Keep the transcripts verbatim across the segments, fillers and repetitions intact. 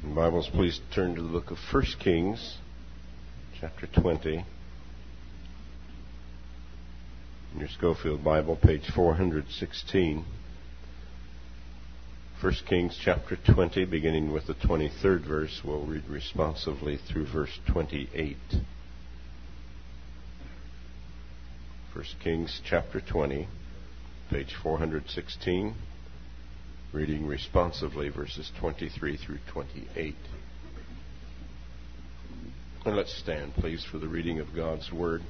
Bibles, please turn to the book of First Kings, chapter twenty. In your Schofield Bible, page four hundred sixteen. First Kings, chapter twenty, beginning with the twenty-third verse. We'll read responsively through verse twenty-eight. First Kings, chapter twenty, page four hundred sixteen. Reading responsively verses twenty-three through twenty-eight. And let's stand, please, for the reading of God's Word.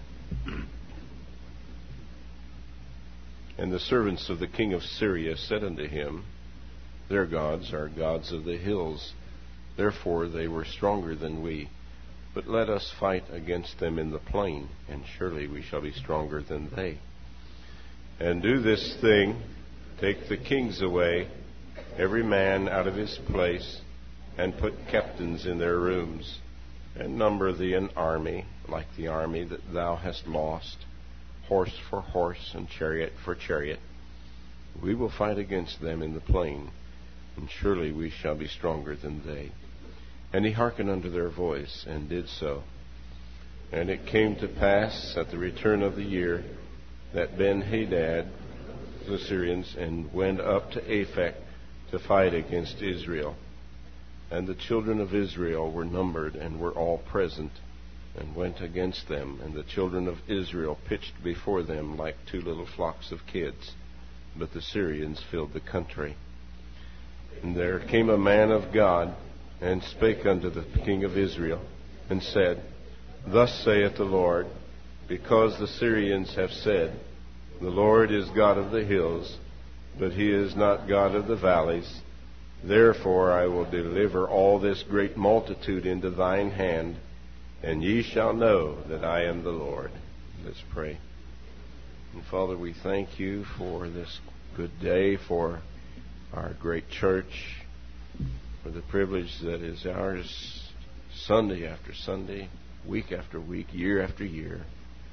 And the servants of the king of Syria said unto him, Their gods are gods of the hills, therefore they were stronger than we. But let us fight against them in the plain, and surely we shall be stronger than they. And do this thing, take the kings away, every man out of his place, and put captains in their rooms, and number thee an army, like the army that thou hast lost, horse for horse, and chariot for chariot. We will fight against them in the plain, and surely we shall be stronger than they. And he hearkened unto their voice, and did so. And it came to pass at the return of the year, that Ben-Hadad, the Syrians, and went up to Aphek to fight against Israel. And the children of Israel were numbered and were all present, and went against them. And the children of Israel pitched before them like two little flocks of kids. But the Syrians filled the country. And there came a man of God, and spake unto the king of Israel, and said, Thus saith the Lord, because the Syrians have said, The Lord is God of the hills, but he is not God of the valleys. Therefore I will deliver all this great multitude into thine hand, and ye shall know that I am the Lord. Let's pray. And Father, we thank you for this good day, for our great church, for the privilege that is ours Sunday after Sunday, week after week, year after year,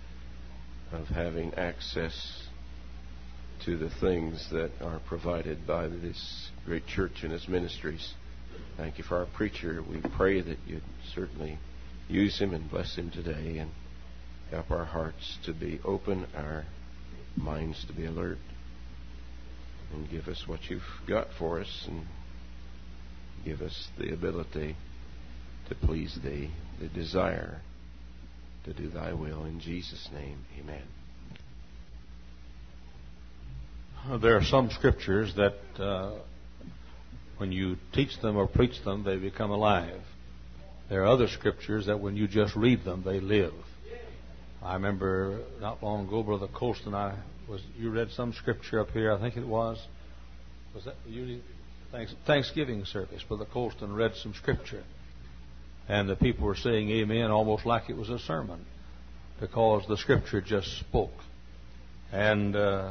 of having access to the things that are provided by this great church and its ministries. Thank you for our preacher. We pray that you'd certainly use him and bless him today, and help our hearts to be open, our minds to be alert, and give us what you've got for us, and give us the ability to please thee, the desire to do thy will. In Jesus' name, amen. There are some scriptures that uh, when you teach them or preach them, they become alive. There are other scriptures that when you just read them, they live. I remember not long ago, Brother Colston, I was you read some scripture up here, I think it was. Was that you? Thanks, Thanksgiving service. Brother Colston read some scripture. And the people were saying amen almost like it was a sermon, because the scripture just spoke. And uh,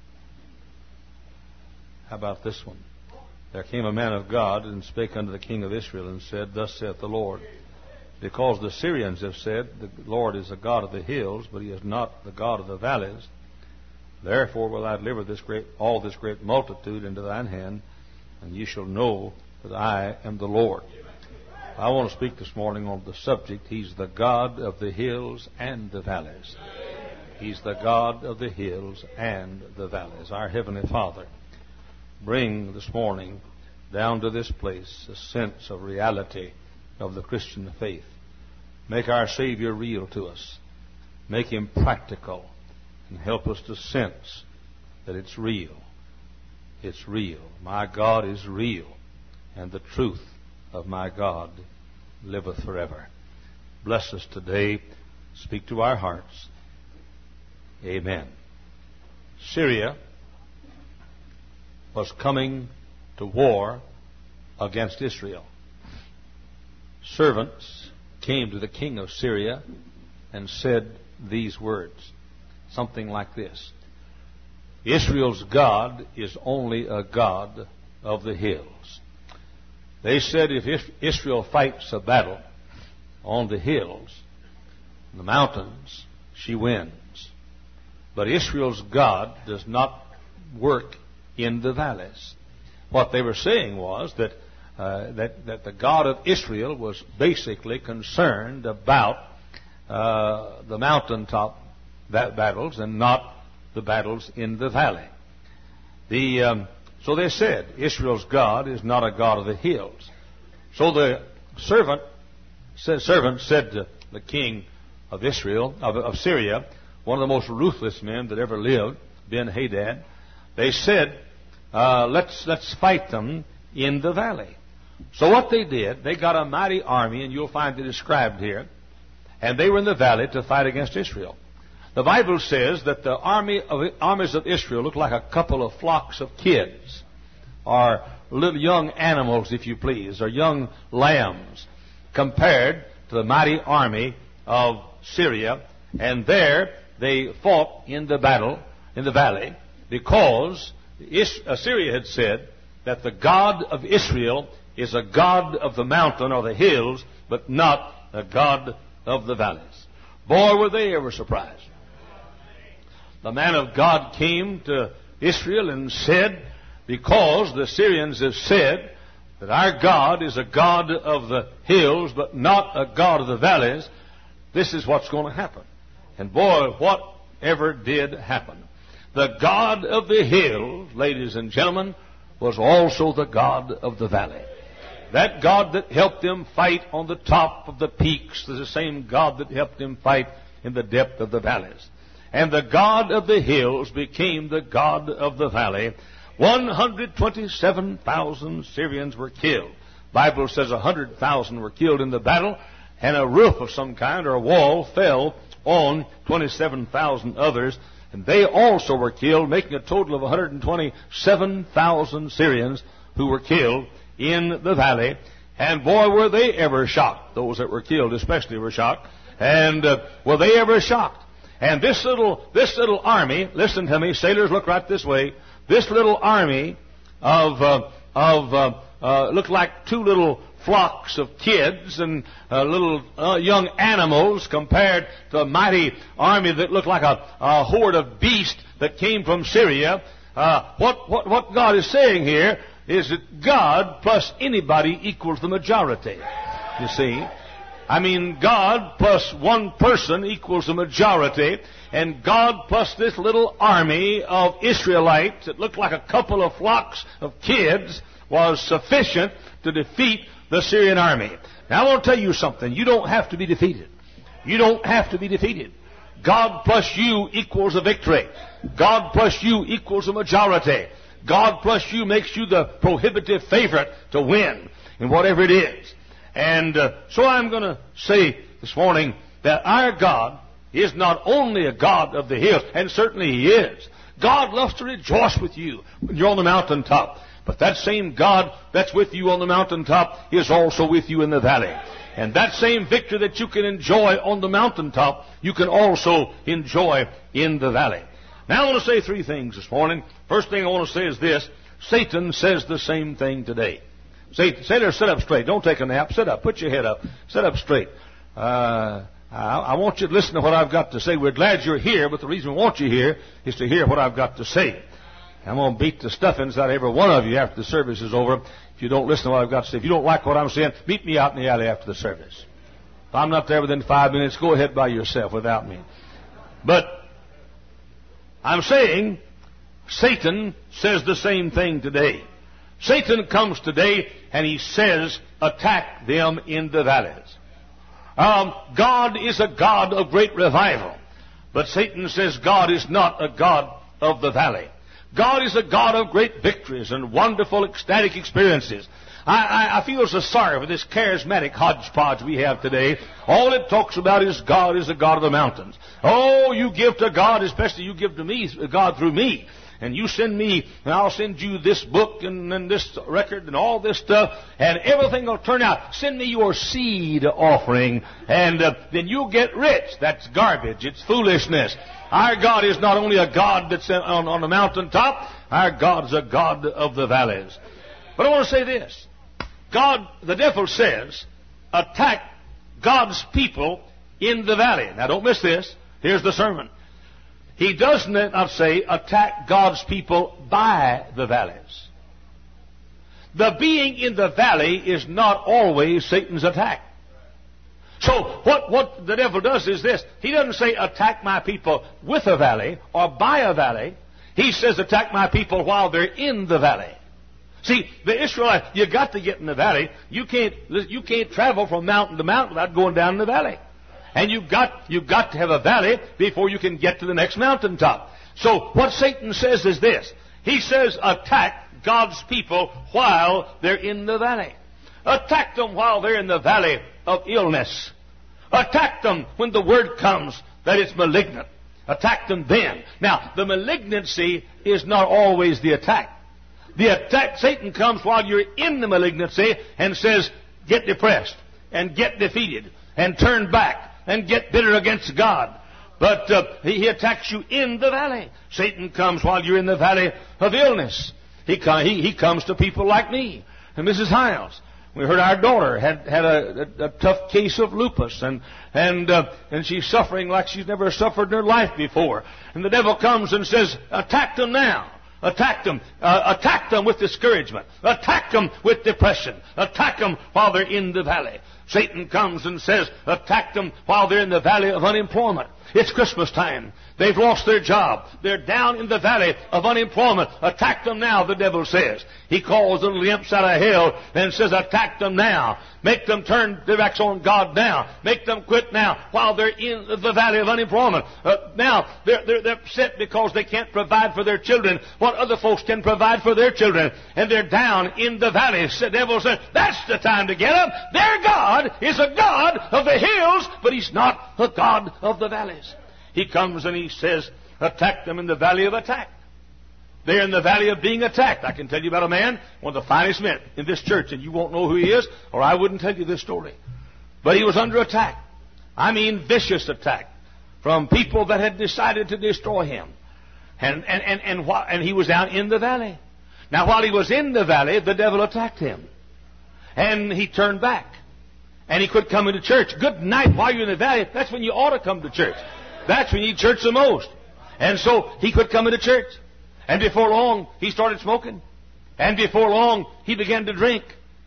how about this one? There came a man of God and spake unto the king of Israel and said, Thus saith the Lord, because the Syrians have said, The Lord is a God of the hills, but he is not the God of the valleys. Therefore will I deliver this great, all this great multitude into thine hand, and ye shall know that I am the Lord. I want to speak this morning on the subject, He's the God of the hills and the valleys. He's the God of the hills and the valleys. Our Heavenly Father, bring this morning down to this place a sense of reality of the Christian faith. Make our Savior real to us. Make Him practical, and help us to sense that it's real. It's real. My God is real, and the truth of my God liveth forever. Bless us today. Speak to our hearts. Amen. Syria was coming to war against Israel. Servants came to the king of Syria and said these words, something like this: Israel's God is only a God of the hills. They said if Israel fights a battle on the hills, the mountains, she wins. But Israel's God does not work in the valleys. What they were saying was that uh, that, that the God of Israel was basically concerned about uh, the mountaintop battles and not the battles in the valley. The, um, so they said, Israel's God is not a God of the hills. So the servant, said, servant said to the king of Israel, of, of Syria, one of the most ruthless men that ever lived, Ben-Hadad, they said, uh, let's, let's fight them in the valley. So what they did, they got a mighty army, and you'll find it described here, and they were in the valley to fight against Israel. The Bible says that the army of, armies of Israel looked like a couple of flocks of kids, or little young animals, if you please, or young lambs, compared to the mighty army of Syria. And there they fought in the battle, in the valley, because Assyria had said that the God of Israel is a God of the mountain or the hills, but not a God of the valleys. Boy, were they ever surprised. The man of God came to Israel and said, because the Syrians have said that our God is a God of the hills, but not a God of the valleys, this is what's going to happen. And boy, whatever did happen. The God of the hills, ladies and gentlemen, was also the God of the valley. That God that helped them fight on the top of the peaks is the same God that helped them fight in the depth of the valleys. And the God of the hills became the God of the valley. one hundred twenty-seven thousand Syrians were killed. The Bible says one hundred thousand were killed in the battle, and a roof of some kind or a wall fell on twenty-seven thousand others, and they also were killed, making a total of one hundred twenty-seven thousand Syrians who were killed in the valley. And boy, were they ever shocked. Those that were killed especially were shocked. And uh, were they ever shocked. And this little, this little army, listen to me, sailors, look right this way. This little army of, uh, of, uh, uh, looked like two little flocks of kids and uh, little uh, young animals compared to a mighty army that looked like a, a horde of beasts that came from Syria. Uh, what, what, what God is saying here is that God plus anybody equals the majority. You see? I mean, God plus one person equals the majority, and God plus this little army of Israelites that looked like a couple of flocks of kids was sufficient to defeat the Syrian army. Now, I want to tell you something. You don't have to be defeated. You don't have to be defeated. God plus you equals a victory. God plus you equals a majority. God plus you makes you the prohibitive favorite to win in whatever it is. And uh, so I'm going to say this morning that our God is not only a God of the hills, and certainly He is. God loves to rejoice with you when you're on the mountaintop. But that same God that's with you on the mountaintop is also with you in the valley. And that same victory that you can enjoy on the mountaintop, you can also enjoy in the valley. Now I want to say three things this morning. First thing I want to say is this. Satan says the same thing today. Say, say there, sit up straight. Don't take a nap. Sit up. Put your head up. Sit up straight. Uh, I, I want you to listen to what I've got to say. We're glad you're here, but the reason we want you here is to hear what I've got to say. I'm going to beat the stuffings out of every one of you after the service is over if you don't listen to what I've got to say. If you don't like what I'm saying, meet me out in the alley after the service. If I'm not there within five minutes, go ahead by yourself without me. But I'm saying Satan says the same thing today. Satan comes today and he says, attack them in the valleys. Um, God is a God of great revival. But Satan says God is not a God of the valley. God is a God of great victories and wonderful ecstatic experiences. I, I, I feel so sorry for this charismatic hodgepodge we have today. All it talks about is God is a God of the mountains. Oh, you give to God, especially you give to me, God through me. And you send me, and I'll send you this book and, and this record and all this stuff, and everything will turn out. Send me your seed offering, and uh, then you'll get rich. That's garbage. It's foolishness. Our God is not only a God that's on, on the mountaintop, our God is a God of the valleys. But I want to say this. God, the devil says, attack God's people in the valley. Now don't miss this. Here's the sermon. He does not say attack God's people by the valleys. the being in the valley is not always Satan's attack. So what, what the devil does is this. He doesn't say attack my people with a valley or by a valley. He says attack my people while they're in the valley. See, the Israelites, you got to get in the valley. You can't, you can't travel from mountain to mountain without going down in the valley. And you've got, you've got to have a valley before you can get to the next mountaintop. So what Satan says is this. He says attack God's people while they're in the valley. Attack them while they're in the valley of illness. Attack them when the word comes that it's malignant. Attack them then. Now, the malignancy is not always the attack. The attack, Satan comes while you're in the malignancy and says, get depressed and get defeated and turn back and get bitter against God. But uh, he, he attacks you in the valley. Satan comes while you're in the valley of illness. He, he, he comes to people like me and Missus Hiles. We heard our daughter had had a, a, a tough case of lupus, and and uh, and she's suffering like she's never suffered in her life before. And the devil comes and says, "Attack them now! Attack them! Uh, attack them with discouragement! Attack them with depression! Attack them while they're in the valley!" Satan comes and says, "Attack them while they're in the valley of unemployment." It's Christmas time. They've lost their job. They're down in the valley of unemployment. Attack them now, the devil says. He calls the little imps out of hell and says, attack them now. Make them turn their backs on God now. Make them quit now while they're in the valley of unemployment. Uh, now, they're, they're, they're upset because they can't provide for their children what other folks can provide for their children. And they're down in the valley. The devil says, that's the time to get them. Their God is a God of the hills, but He's not a God of the valleys. He comes and he says, attack them in the valley of attack. They're in the valley of being attacked. I can tell you about a man, one of the finest men in this church, and you won't know who he is, or I wouldn't tell you this story. But he was under attack. I mean vicious attack from people that had decided to destroy him. And, and, and, and, wh- and he was down in the valley. Now, while he was in the valley, the devil attacked him. And he turned back. And he quit coming to church. Good night while you're in the valley. That's when you ought to come to church. That's when you need church the most. And so he quit coming to church. And before long, he started smoking. And before long, he began to drink.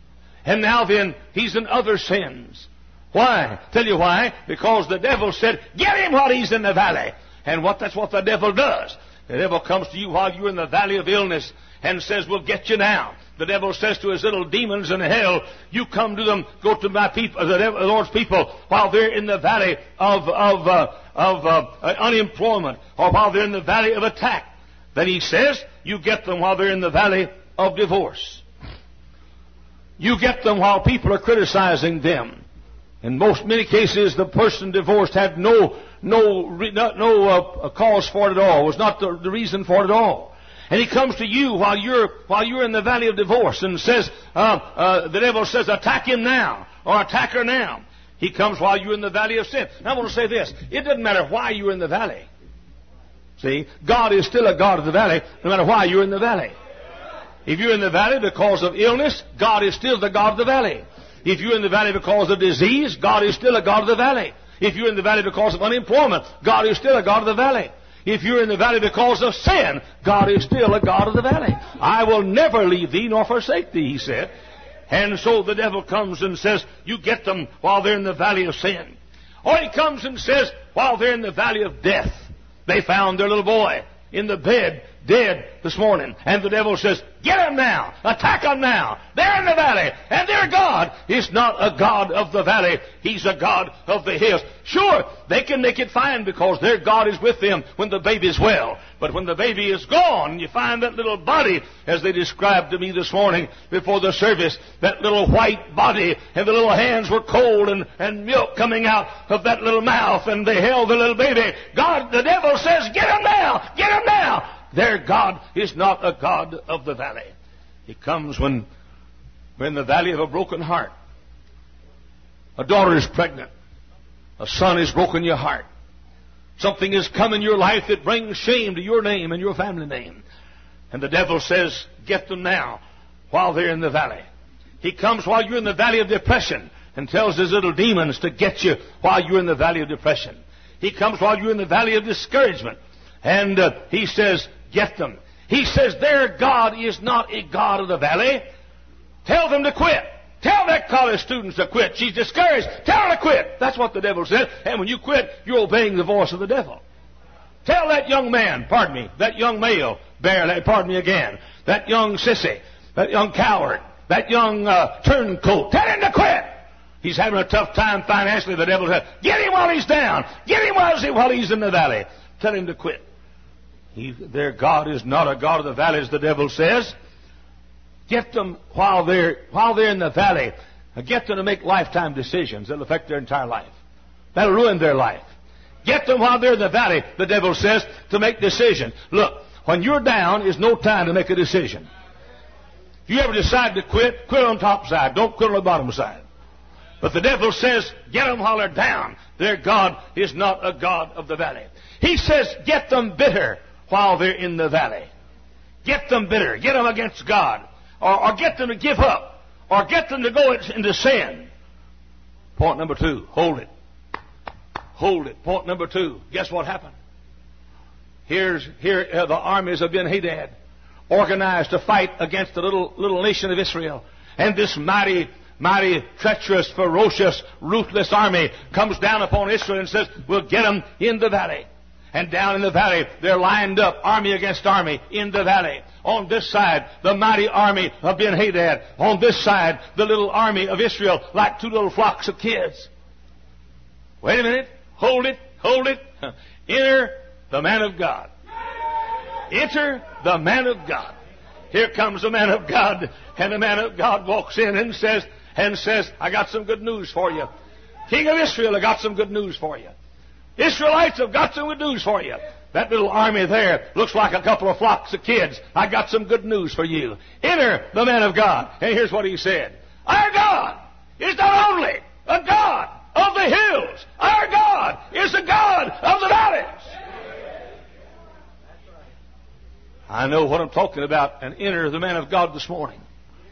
And now then, he's in other sins. Why? Tell you why. Because the devil said, get him while he's in the valley. And what that's what the devil does. The devil comes to you while you're in the valley of illness and says, we'll get you now. The devil says to his little demons in hell, you come to them, go to my people, the, devil, the Lord's people, while they're in the valley of, of, uh, of uh, unemployment, or while they're in the valley of attack. Then he says, you get them while they're in the valley of divorce. You get them while people are criticizing them. In most many cases, the person divorced had no no no, no uh, cause for it at all. Was not the, the reason for it at all. And he comes to you while you're while you're in the valley of divorce and says, uh, uh, the devil says, attack him now or attack her now. He comes while you're in the valley of sin. Now I want to say this: it doesn't matter why you're in the valley. See, God is still a God of the valley, no matter why you're in the valley. If you're in the valley because of illness, God is still the God of the valley. If you're in the valley because of disease, God is still a God of the valley. If you're in the valley because of unemployment, God is still a God of the valley. If you're in the valley because of sin, God is still a God of the valley. I will never leave thee nor forsake thee, he said. And so the devil comes and says, you get them while they're in the valley of sin. Or he comes and says, while they're in the valley of death. They found their little boy in the bed, dead this morning. And the devil says, get him now. Attack him now. They're in the valley. And their God is not a God of the valley. He's a God of the hills. Sure, they can make it fine because their God is with them when the baby's well. But when the baby is gone, you find that little body, as they described to me this morning before the service, that little white body, and the little hands were cold, and, and milk coming out of that little mouth, and they held the little baby. God, the devil says, get him now. Get him now. Their God is not a God of the valley. He comes when we're in the valley of a broken heart. A daughter is pregnant. A son has broken your heart. Something has come in your life that brings shame to your name and your family name. And the devil says, get them now while they're in the valley. He comes while you're in the valley of depression and tells his little demons to get you while you're in the valley of depression. He comes while you're in the valley of discouragement. And uh, he says, get them. He says their God is not a God of the valley. Tell them to quit. Tell that college student to quit. She's discouraged. Tell her to quit. That's what the devil said. And when you quit, you're obeying the voice of the devil. Tell that young man, pardon me, that young male, bear, pardon me again, that young sissy, that young coward, that young uh, turncoat, tell him to quit. He's having a tough time financially. The devil said, get him while he's down. Get him while, while he's in the valley. Tell him to quit. He, their God is not a God of the valleys, the devil says. Get them while they're, while they're in the valley. Get them to make lifetime decisions that'll affect their entire life. That'll ruin their life. Get them while they're in the valley, the devil says, to make decisions. Look, when you're down, is no time to make a decision. If you ever decide to quit, quit on top side. Don't quit on the bottom side. But the devil says, get them while they're down. Their God is not a God of the valley. He says, get them bitter while they're in the valley. Get them bitter. Get them against God. Or, or get them to give up. Or get them to go into sin. Point number two, hold it. Hold it. Point number two, guess what happened? Here's, here uh, the armies of Ben-Hadad organized to fight against the little, little nation of Israel. And this mighty, mighty, treacherous, ferocious, ruthless army comes down upon Israel and says, we'll get them in the valley. And down in the valley, they're lined up, army against army, in the valley. On this side, the mighty army of Ben-Hadad. On this side, the little army of Israel, like two little flocks of kids. Wait a minute. Hold it. Hold it. Enter the man of God. Enter the man of God. Here comes the man of God. And the man of God walks in and says, and says, I got some good news for you. King of Israel, I got some good news for you. Israelites have got some good news for you. That little army there looks like a couple of flocks of kids. I got some good news for you. Enter the man of God. And here's what he said. Our God is not only a God of the hills. Our God is a God of the valleys. I know what I'm talking about. And enter the man of God this morning.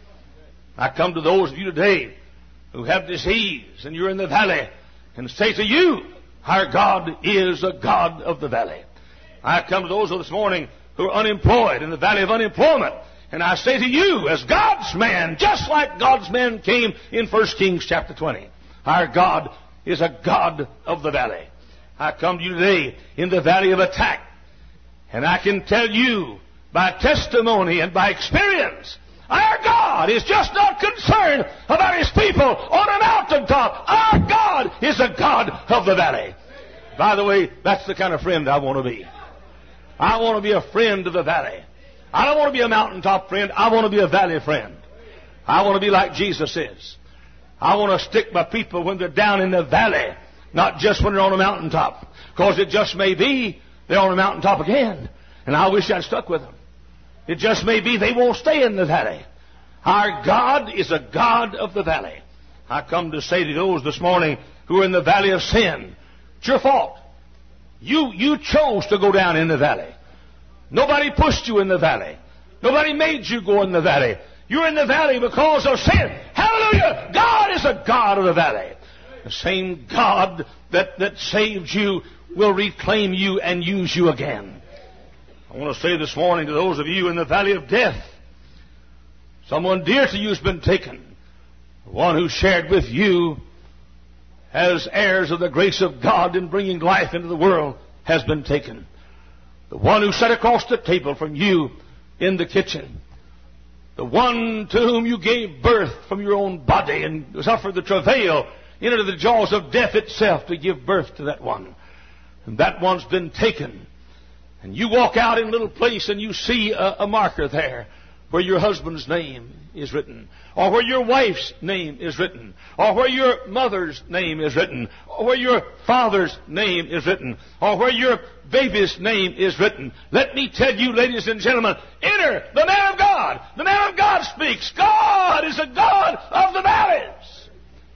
I come to those of you today who have disease and you're in the valley and say to you, our God is a God of the valley. I come to those this morning who are unemployed in the valley of unemployment. And I say to you, as God's man, just like God's man came in First Kings chapter twenty, our God is a God of the valley. I come to you today in the valley of attack. And I can tell you by testimony and by experience, our God is just not concerned about His people on a mountaintop. Our God is a God of the valley. By the way, that's the kind of friend I want to be. I want to be a friend of the valley. I don't want to be a mountaintop friend. I want to be a valley friend. I want to be like Jesus is. I want to stick by people when they're down in the valley, not just when they're on a mountaintop. Because it just may be they're on a mountaintop again. And I wish I'd stuck with them. It just may be they won't stay in the valley. Our God is a God of the valley. I come to say to those this morning who are in the valley of sin, it's your fault. You, you chose to go down in the valley. Nobody pushed you in the valley. Nobody made you go in the valley. You're in the valley because of sin. Hallelujah! God is a God of the valley. The same God that, that saved you will reclaim you and use you again. I want to say this morning to those of you in the valley of death, someone dear to you has been taken. The one who shared with you as heirs of the grace of God in bringing life into the world has been taken. The one who sat across the table from you in the kitchen. The one to whom you gave birth from your own body and suffered the travail into the jaws of death itself to give birth to that one. And that one's been taken. And you walk out in a little place and you see a, a marker there where your husband's name is written, or where your wife's name is written, or where your mother's name is written, or where your father's name is written, or where your baby's name is written. Let me tell you, ladies and gentlemen, enter the man of God. The man of God speaks. God is a God of the valleys.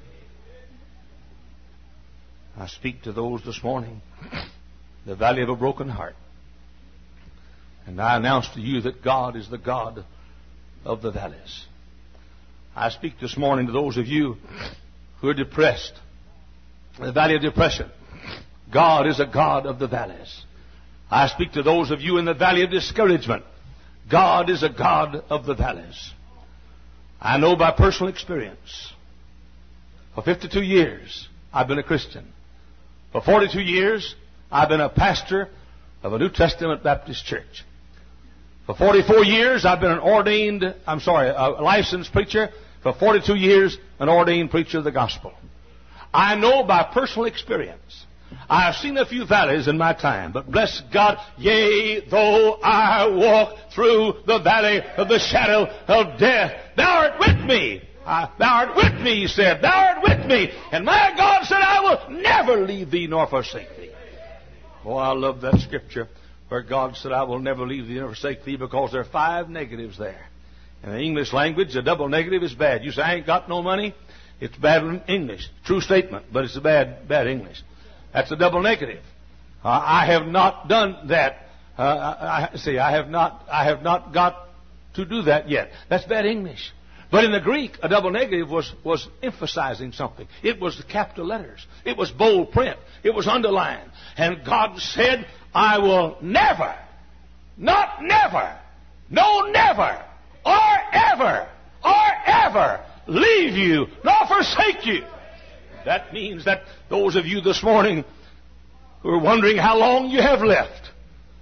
I speak to those this morning, the valley of a broken heart. And I announce to you that God is the God of the valleys. I speak this morning to those of you who are depressed, the valley of depression. God is a God of the valleys. I speak to those of you in the valley of discouragement. God is a God of the valleys. I know by personal experience. For fifty-two years, I've been a Christian. For forty-two years, I've been a pastor of a New Testament Baptist church. For forty-four years, I've been an ordained, I'm sorry, a licensed preacher. For forty-two years, an ordained preacher of the gospel. I know by personal experience. I have seen a few valleys in my time, but bless God, yea, though I walk through the valley of the shadow of death, thou art with me. I, thou art with me, he said. Thou art with me. And my God said, I will never leave thee nor forsake thee. Oh, I love that scripture where God said, I will never leave thee nor forsake thee, because there are five negatives there. In the English language, a double negative is bad. You say, I ain't got no money. It's bad in English. True statement, but it's a bad, bad English. That's a double negative. Uh, I have not done that. Uh, I, I, see, I have not, I have not got to do that yet. That's bad English. But in the Greek, a double negative was, was emphasizing something. It was the capital letters. It was bold print. It was underlined. And God said, I will never, not never, no never, or ever, or ever leave you nor forsake you. That means that those of you this morning who are wondering how long you have left,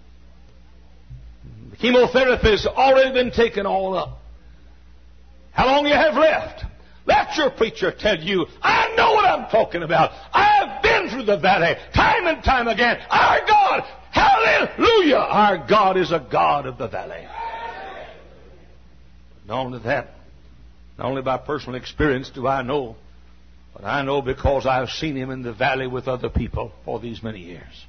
the chemotherapy has already been taken all up. How long you have left? Let your preacher tell you, I know what I'm talking about. I've been through the valley time and time again. Our God, hallelujah, our God is a God of the valley. Not only that, not only by personal experience do I know, but I know because I've seen him in the valley with other people for these many years.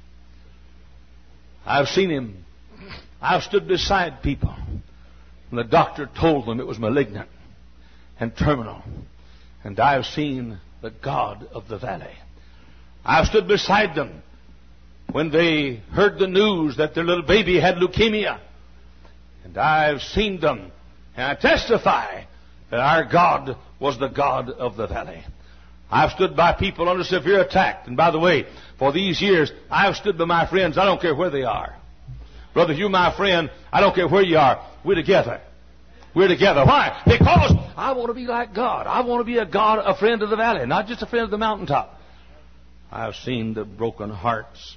I've seen him. I've stood beside people when the doctor told them it was malignant and terminal. And I've seen the God of the valley. I've stood beside them when they heard the news that their little baby had leukemia. And I've seen them. And I testify that our God was the God of the valley. I've stood by people under severe attack. And by the way, for these years, I've stood by my friends. I don't care where they are. Brother, you my friend, I don't care where you are. We're together. We're together. Why? Because I want to be like God. I want to be a God, a friend of the valley, not just a friend of the mountaintop. I've seen the broken hearts.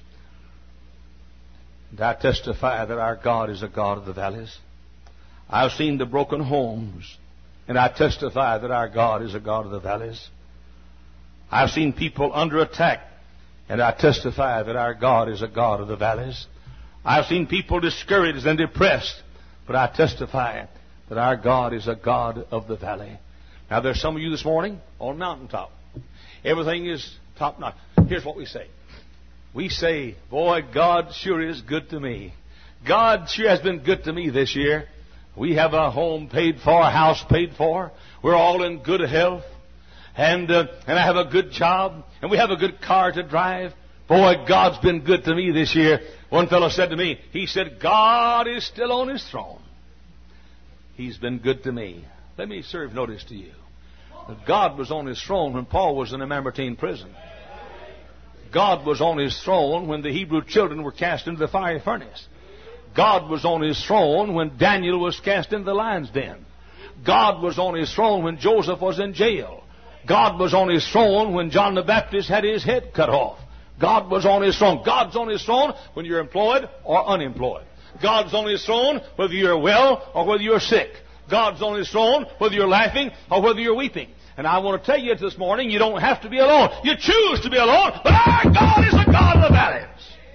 And I testify that our God is a God of the valleys. I've seen the broken homes. And I testify that our God is a God of the valleys. I've seen people under attack. And I testify that our God is a God of the valleys. I've seen people discouraged and depressed. But I testify that our God is a God of the valley. Now, there's some of you this morning on mountaintop. Everything is top notch. Here's what we say. We say, boy, God sure is good to me. God sure has been good to me this year. We have a home paid for, a house paid for. We're all in good health. And, uh, and I have a good job. And we have a good car to drive. Boy, God's been good to me this year. One fellow said to me, he said, God is still on his throne. He's been good to me. Let me serve notice to you. God was on his throne when Paul was in the Mamertine prison. God was on his throne when the Hebrew children were cast into the fiery furnace. God was on his throne when Daniel was cast into the lion's den. God was on his throne when Joseph was in jail. God was on his throne when John the Baptist had his head cut off. God was on his throne. God's on his throne when you're employed or unemployed. God's on his throne whether you're well or whether you're sick. God's on his throne whether you're laughing or whether you're weeping. And I want to tell you this morning, you don't have to be alone. You choose to be alone, but our God is a God of the valleys.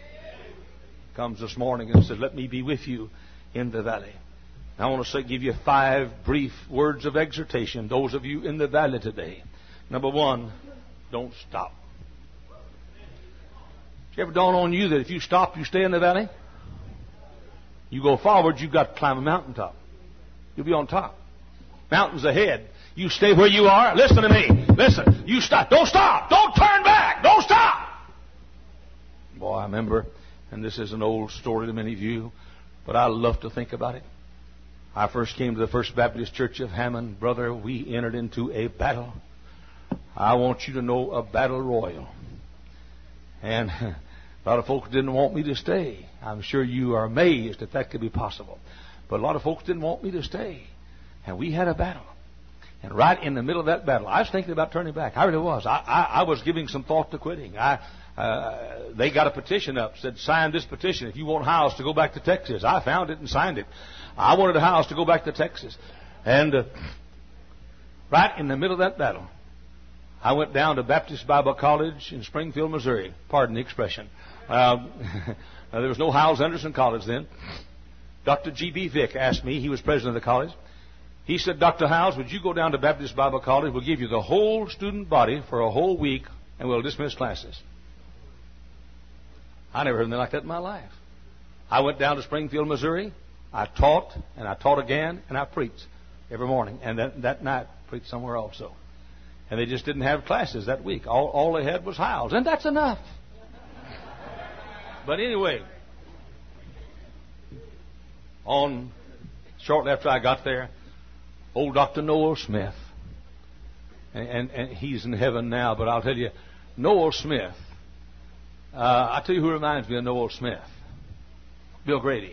Comes this morning and says, let me be with you in the valley. And I want to say, give you five brief words of exhortation, those of you in the valley today. Number one, don't stop. Did it ever dawn on you that if you stop, you stay in the valley? You go forward, you've got to climb a mountaintop. You'll be on top. Mountains ahead. You stay where you are. Listen to me. Listen. You stop. Don't stop. Don't turn back. Don't stop. Boy, I remember, and this is an old story to many of you, but I love to think about it. I first came to the First Baptist Church of Hammond. Brother, we entered into a battle. I want you to know, a battle royal. And a lot of folks didn't want me to stay. I'm sure you are amazed that that could be possible. But a lot of folks didn't want me to stay. And we had a battle. And right in the middle of that battle, I was thinking about turning back. I really was. I, I, I was giving some thought to quitting. I, uh, they got a petition up, said, sign this petition if you want Hiles to go back to Texas. I found it and signed it. I wanted Hiles to go back to Texas. And uh, right in the middle of that battle, I went down to Baptist Bible College in Springfield, Missouri. Pardon the expression. Uh, there was no Hiles Anderson College then. Doctor G B Vick asked me, he was president of the college. He said, Doctor Hiles, would you go down to Baptist Bible College? We'll give you the whole student body for a whole week, and we'll dismiss classes. I never heard anything like that in my life. I went down to Springfield, Missouri. I taught, and I taught again, and I preached every morning. And that, that night, preached somewhere also. And they just didn't have classes that week. All, all they had was Hiles, and that's enough. But anyway, on shortly after I got there, old Doctor Noel Smith, and, and, and he's in heaven now, but I'll tell you, Noel Smith, uh, I'll tell you who reminds me of Noel Smith. Bill Grady.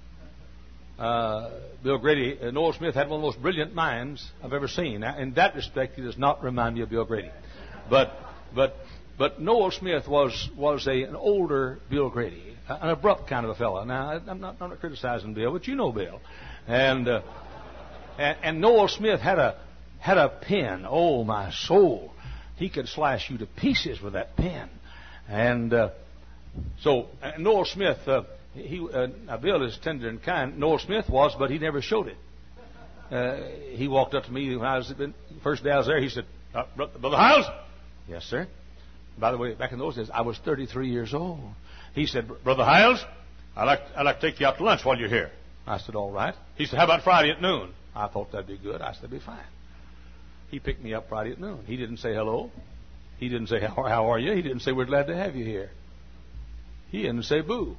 Uh, Bill Grady, uh, Noel Smith had one of the most brilliant minds I've ever seen. Now, in that respect, he does not remind me of Bill Grady. But, but, but Noel Smith was, was a, an older Bill Grady, an abrupt kind of a fellow. Now, I'm not, I'm not criticizing Bill, but you know Bill. And, uh, And, and Noel Smith had a had a pen. Oh, my soul! He could slash you to pieces with that pen. And uh, so uh, Noel Smith, uh, he uh, now Bill is tender and kind. Noel Smith was, but he never showed it. Uh, he walked up to me when I was the first day I was there. He said, uh, "Brother Hiles." Yes, sir. By the way, back in those days, I was thirty-three years old. He said, "Brother Hiles, I'd like I'd like to take you out to lunch while you're here." I said, "All right." He said, "How about Friday at noon?" I thought that'd be good. I said, that'd be fine. He picked me up Friday at noon. He didn't say hello. He didn't say, how, how are you? He didn't say, we're glad to have you here. He didn't say boo.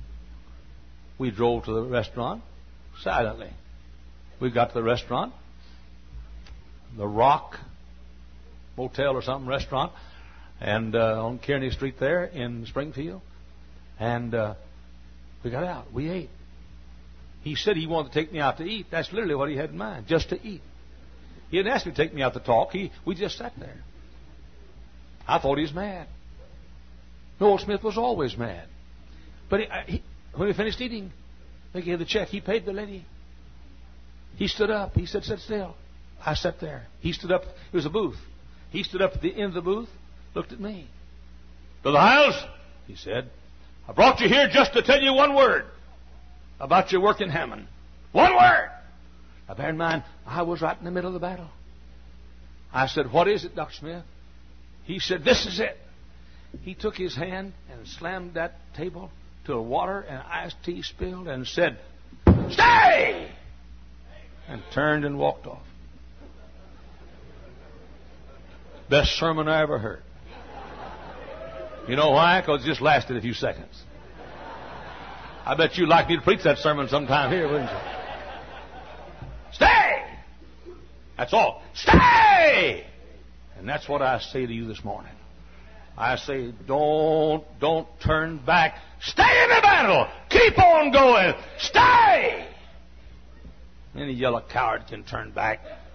We drove to the restaurant silently. We got to the restaurant, the Rock Motel or something restaurant, and uh, on Kearney Street there in Springfield. And uh, we got out. We ate. He said he wanted to take me out to eat. That's literally what he had in mind, just to eat. He didn't ask me to take me out to talk. He, we just sat there. I thought he was mad. Noel Smith was always mad. But he, he, when we finished eating, they gave the check. He paid the lady. He stood up. He said, sit still. I sat there. He stood up. It was a booth. He stood up at the end of the booth, looked at me. Brother Hiles, he said, I brought you here just to tell you one word about your work in Hammond. One word. Now bear in mind, I was right in the middle of the battle. I said, what is it, Doctor Smith? He said, this is it. He took his hand and slammed that table till water and iced tea spilled and said, stay! And turned and walked off. Best sermon I ever heard. You know why? Because it just lasted a few seconds. I bet you'd like me to preach that sermon sometime here, wouldn't you? Stay! That's all. Stay! And that's what I say to you this morning. I say, don't, don't turn back. Stay in the battle. Keep on going. Stay! Any yellow coward can turn back.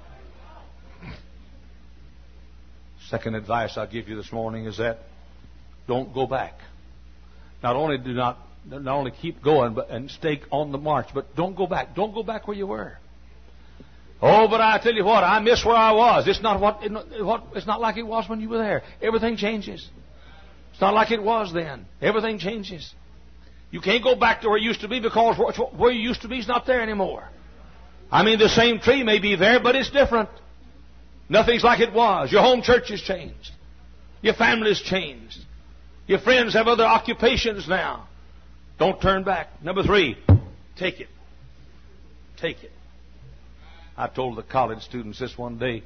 Second advice I'll give you this morning is that don't go back. Not only do not not only keep going but and stay on the march, but don't go back. Don't go back where you were. Oh, but I tell you what, I miss where I was. It's not what, it, what it's not like it was when you were there. Everything changes. It's not like it was then. Everything changes. You can't go back to where it used to be because where you used to be is not there anymore. I mean, the same tree may be there, but it's different. Nothing's like it was. Your home church has changed. Your family's changed. Your friends have other occupations now. Don't turn back. Number three, take it. Take it. I told the college students this one day.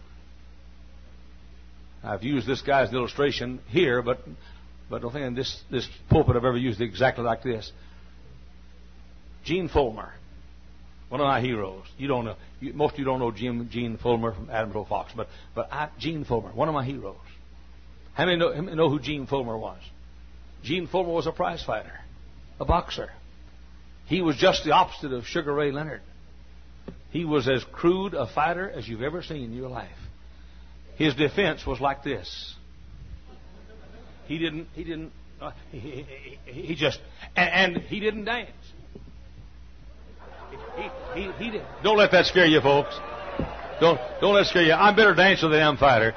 I've used this guy's illustration here, but but I don't think in this, this pulpit I've ever used it exactly like this. Gene Fulmer, one of my heroes. You don't know. You, most of you don't know Gene, Gene Fulmer from Adams Rowe Fox, but but I, Gene Fulmer, one of my heroes. How many know, how many know who Gene Fulmer was? Gene Fulmer was a prize fighter, a boxer. He was just the opposite of Sugar Ray Leonard. He was as crude a fighter as you've ever seen in your life. His defense was like this. He didn't, he didn't, uh, he, he, he, he just, and, and he didn't dance. He, he, he did. Don't let that scare you, folks. Don't, don't let it scare you. I'm better dancer than I am fighter.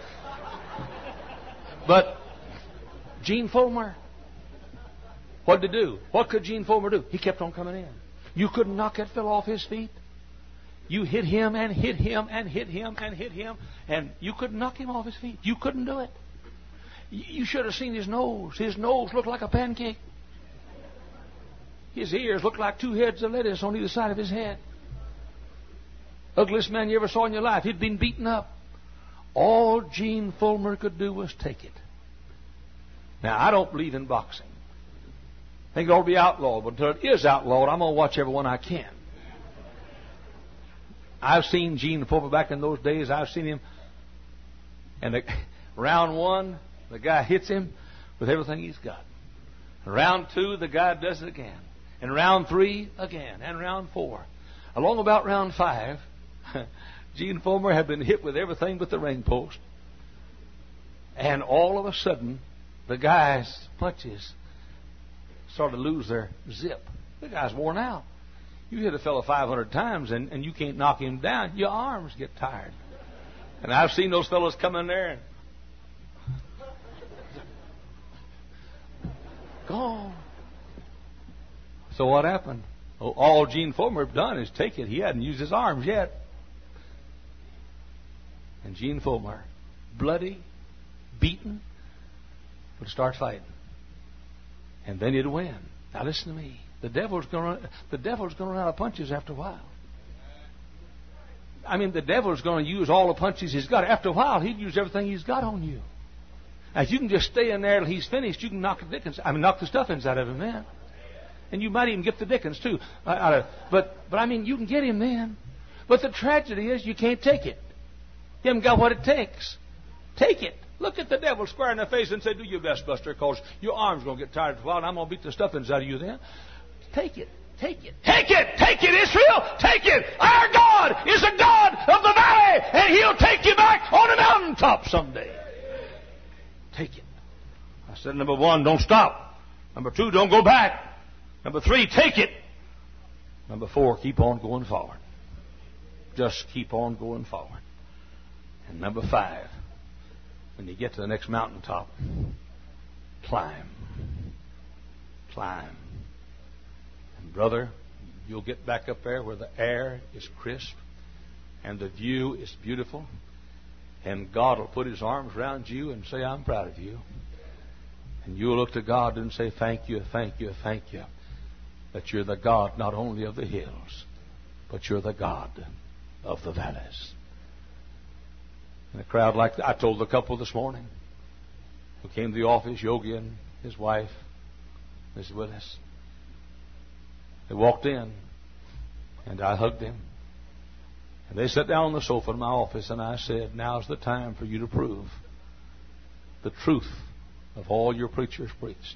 But Gene Fullmer, what did he do? What could Gene Fullmer do? He kept on coming in. You couldn't knock that fellow off his feet. You hit him and hit him and hit him and hit him, and you couldn't knock him off his feet. You couldn't do it. You should have seen his nose. His nose looked like a pancake. His ears looked like two heads of lettuce on either side of his head. Ugliest man you ever saw in your life. He'd been beaten up. All Gene Fullmer could do was take it. Now, I don't believe in boxing. I think it ought to be outlawed. But until it is outlawed, I'm going to watch every one I can. I've seen Gene Fullmer back in those days. I've seen him. And the, round one, the guy hits him with everything he's got. Round two, the guy does it again. And round three, again. And round four. Along about round five, Gene Fullmer had been hit with everything but the ring post. And all of a sudden, the guy's punches started to lose their zip. The guy's worn out. You hit a fellow five hundred times and, and you can't knock him down. Your arms get tired. And I've seen those fellows come in there and gone. So what happened? Oh, all Gene Fullmer had done is take it. He hadn't used his arms yet. And Gene Fullmer, bloody, beaten, would start fighting. And then he'd win. Now listen to me. The devil's going to the devil's going to run out of punches after a while. I mean, the devil's going to use all the punches he's got. After a while, he'd use everything he's got on you. Now, if you can just stay in there till he's finished, you can knock the dickens. I mean, knock the stuffings out of him then. And you might even get the dickens too. Out of, but but I mean, you can get him then. But the tragedy is, you can't take it. You haven't got what it takes. Take it. Look at the devil square in the face and say, "Do your best, Buster, because your arm's going to get tired for a while, and I'm going to beat the stuffings out of you then." Take it. Take it. Take it. Take it, Israel. Take it. Our God is a God of the valley, and He'll take you back on a mountaintop someday. Take it. I said, number one, don't stop. Number two, don't go back. Number three, take it. Number four, keep on going forward. Just keep on going forward. And number five, when you get to the next mountaintop, climb. Climb. And brother, you'll get back up there where the air is crisp and the view is beautiful. And God will put His arms around you and say, "I'm proud of you." And you'll look to God and say, "Thank you, thank you, thank you, that you're the God not only of the hills, but you're the God of the valleys." In a crowd like that, I told the couple this morning who came to the office, Yogi and his wife, Missus Willis. They walked in, and I hugged them. And they sat down on the sofa in my office, and I said, "Now's the time for you to prove the truth of all your preachers preached."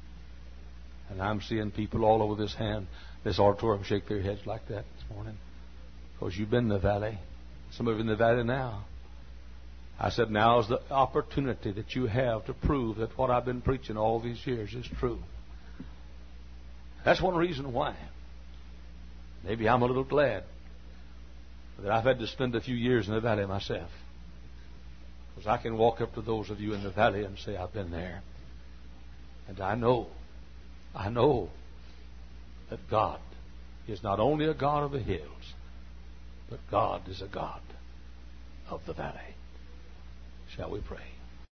And I'm seeing people all over this hand, this auditorium, shake their heads like that this morning, because you've been in the valley. Some of you in the valley now. I said, now's the opportunity that you have to prove that what I've been preaching all these years is true. That's one reason why. Maybe I'm a little glad that I've had to spend a few years in the valley myself. Because I can walk up to those of you in the valley and say, "I've been there. And I know, I know that God is not only a God of the hills, but God is a God of the valley." Shall we pray?